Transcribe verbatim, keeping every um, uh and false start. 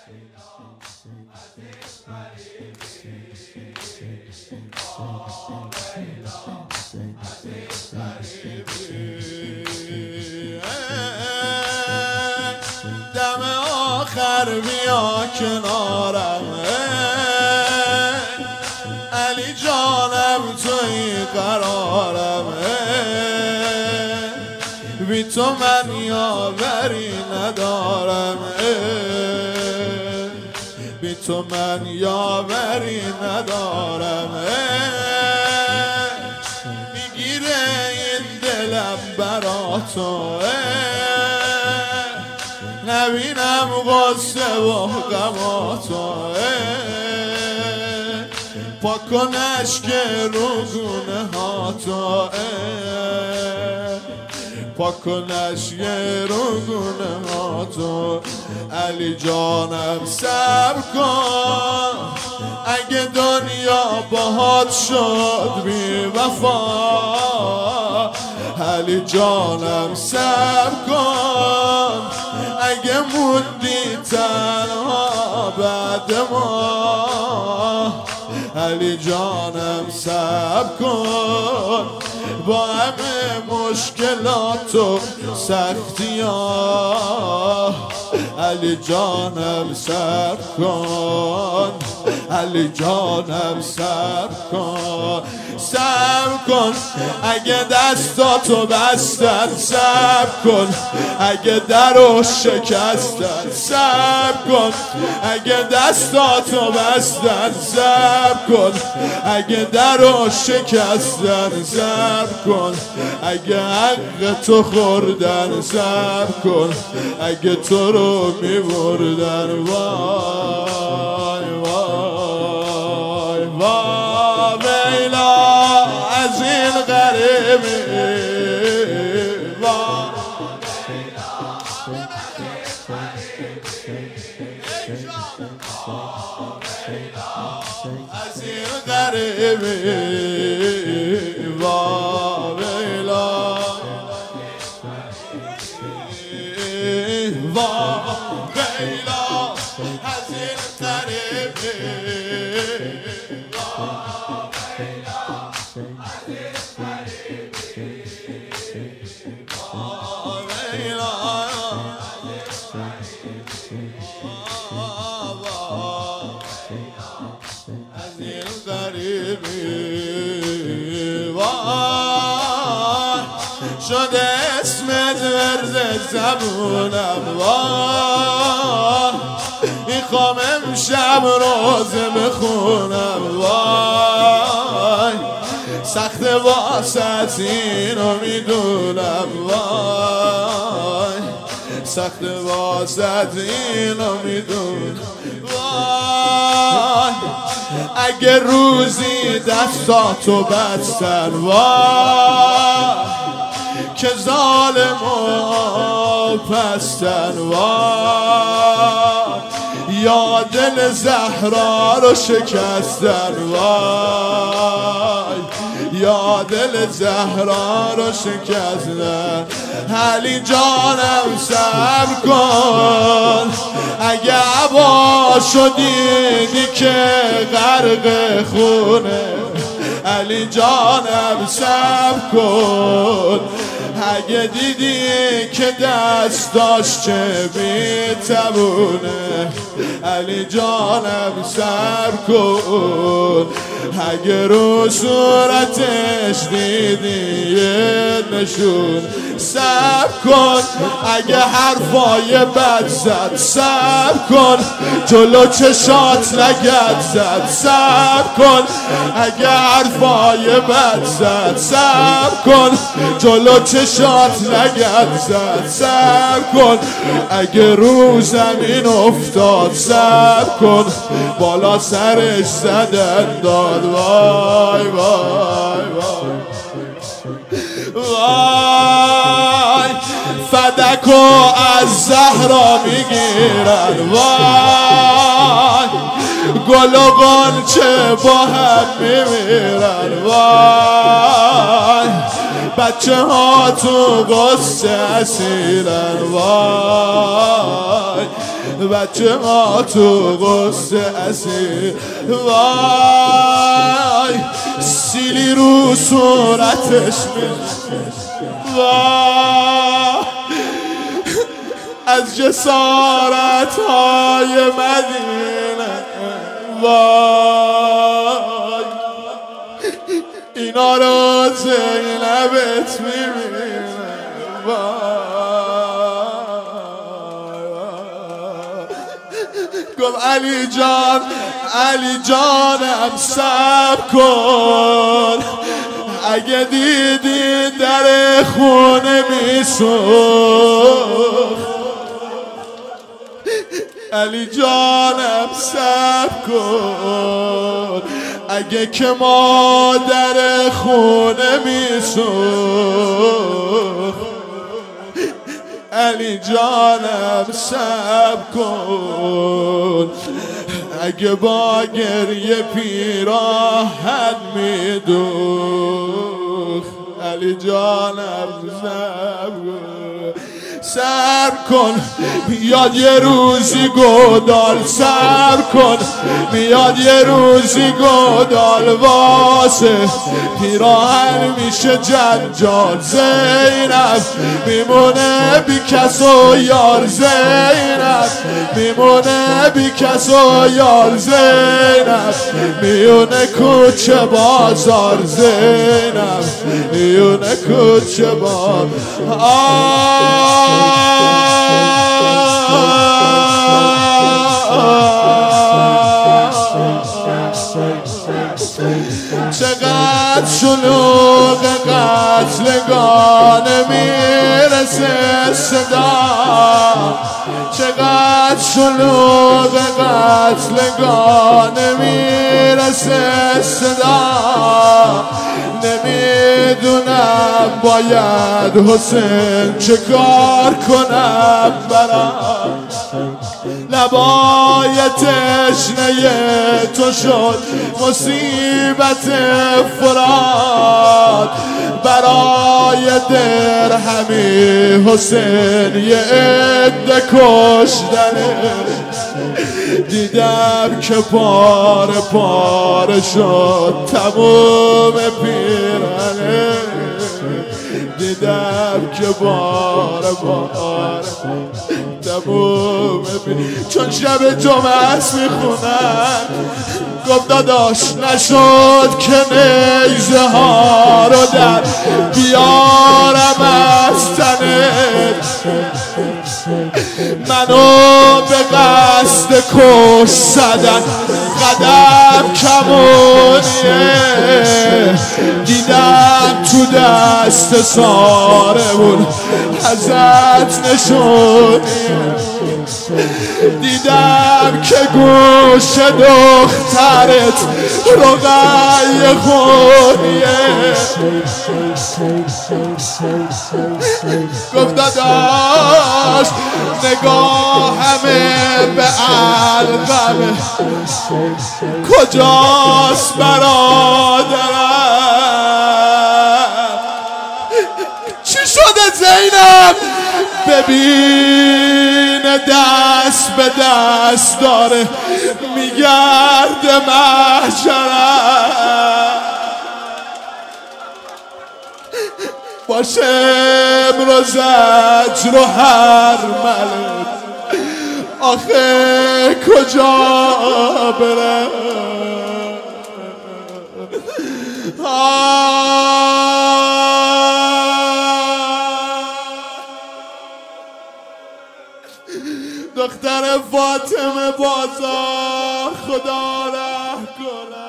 دم آخر بیا کنارم، علی جانم توی قرارم، بی تو من یاوری ندارم، بی تو من یاوری ندارم. میگیره این دلم برا تو، نبینم غصه و غم تو، پاک کن اشک رو گونه ها تو، پاک کن اشک رو گونه ها تو. علی جانم صبر کن، اگه دنیا باهات شد بی وفا، علی جانم صبر کن، اگه موندی تنها بعد ما، علی جانم صبر کن، با همه مشکلات و سختی ها، علی جانم صبر کن، علی جانم صبر کن، صبر کن اگه دستاتو بستن، صبر کن اگه درو شکستن، صبر کن اگه دستاتو بستن، صبر کن اگه درو شکستن، صبر کن اگه حق تو خوردن، صبر کن اگه تو رو میبردن. وای وای وای ویلا از این غریبی، از این غریبی، وای ویلا وای ویلا از این غریبی. شده اسمت ورز زبونم، وای میخوام امشب روزه بخونم، وای سخت واسط اینو میدونم، وای سخت واسط اینو میدونم، وای اگه روزی دستاتو بستن، وای که ظالم و پستن، وای یا دل زهرا رو شکستن، وای یا دل زهرا رو شکستن. علی جانم صبر کن، اگه عباشو دیدی که غرق خونه، علی جانم صبر کن، اگه دیدی که دستاش چه بی‌توونه، علی جانم صبر کن، اگه رو صورتش دیدی یه نشون، صبر کن اگه حرفای بد زد، صبر کن جلو چشات لگد زد، صبر کن اگه حرفای بد زد، صبر کن جلو چشات لگد زد، صبر کن اگه رو زمین افتاد، صبر کن بالا سرش زدن داد، وای وای وای وای فدکو از زهرا میگیرن، وای گل و غنچه با هم میمیرن، وای بچه ها تو قصه اسیرن وای بچه ها تو قصه اسیر وای سیلی رو صورتش وای از جسارت های مدینه وای اینا رو زینبت میبینه گفت علی جان علی جانم صبر کن اگه دیدی در خونه میسوخت علی جانم صبر کن اگه که مادر خونه میسوخت علی جانم صبر کن اگه با گریه پیراهن میدوخت علی جانم صبر کن سر کن میاد یه روزی گودال سر کن میاد یه روزی گودال واسه پیراهن میشه جنجال زینب میمونه بی کس و یار زینب میمونه بی کس و یار زینب میونه کوچه بازار زینب میونه کوچه بازار چقدر شلوغ قتلگان میرسه صدا چقدر شلوغ قتلگان میرسه صدا نمیدونم باید حسین چه کار کنم برام لبای تشنه تو شد مصیبت فرات برای درهمی حسین یه عده کشتنه دیدم که پاره پاره شد تموم پیرنه دیدم که باره باره تموم پیرنه چون شب جمعه میخونن گفت داداش نشد که نیزه ها رو در بیارم از تنت منو به قصد کش زدن قدم کمونیه دیدم تو دست سارمون ازت نشونیه دیدم که گوش دخترت رقیه خونیه گفت داداش نگاهمه به علقمه کجاست برادرم چی شده زینب ببین دست به دست داره میگرده محشرم باشه امروز زجر و هر ملک آخه کجا برم دختر فاطمه بازار خدا رحم کنه